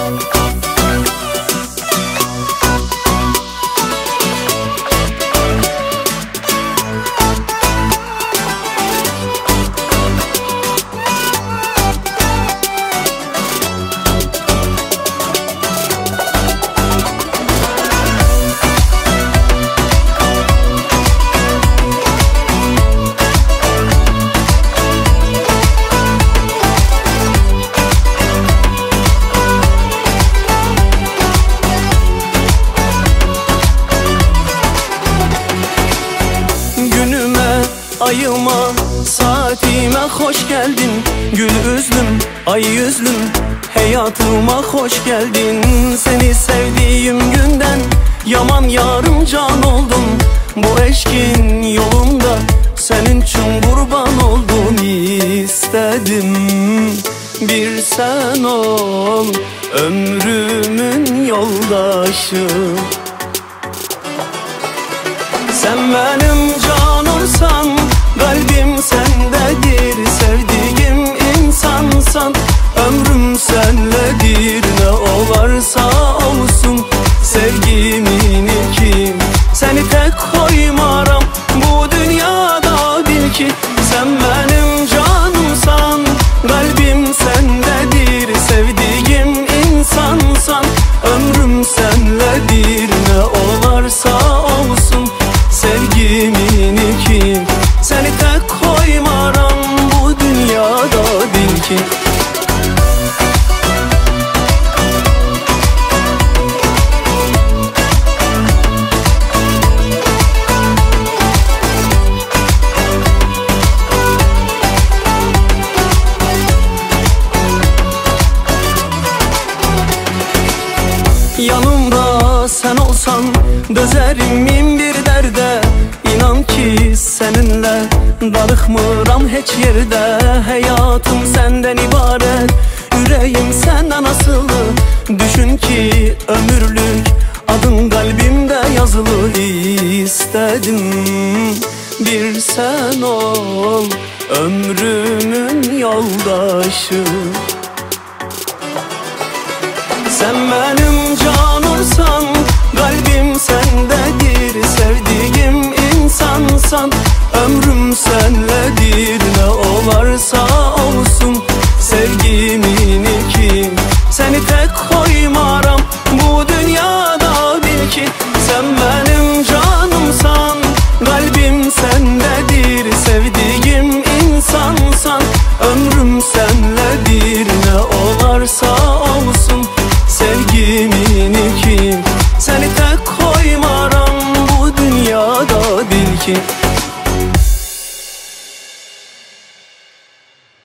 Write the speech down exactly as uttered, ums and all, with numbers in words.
Ayıma, saatime hoş geldin. Gül üzlüm, ay yüzlüm, hayatıma hoş geldin. Seni sevdiğim günden yaman yarım can oldum. Bu eşkin yolunda senin için kurban oldum. İstedim bir sen ol, ömrümün yoldaşı. Sen benim canımsan, kalbim sendedir. Sevdiğim insansan, ömrüm senledir. Ne olarsa olsun sevgimin ilkim. Seni tek koymaram bu dünyada, bil ki. Sen benim canımsan, kalbim sendedir. Sevdiğim insansan, ömrüm senledir. Ne olarsa olsun sevgimin ilkim. Seni tek koymaram bu dünyada, bil ki. Yanımda sen olsan, dözerim min bir derde. İnan ki seninle darıxmıram heç yerde. Hayatım senden ibaret, yüreğim senden asılı. Düşün ki ömürlük adın kalbimde yazılı. İstedim bir sen ol, ömrümün yoldaşı. Sen benim canımsan, kalbim sendedir. Sevdiğim insansan, ömrüm senledir. Ne olarsa olsun sevgimin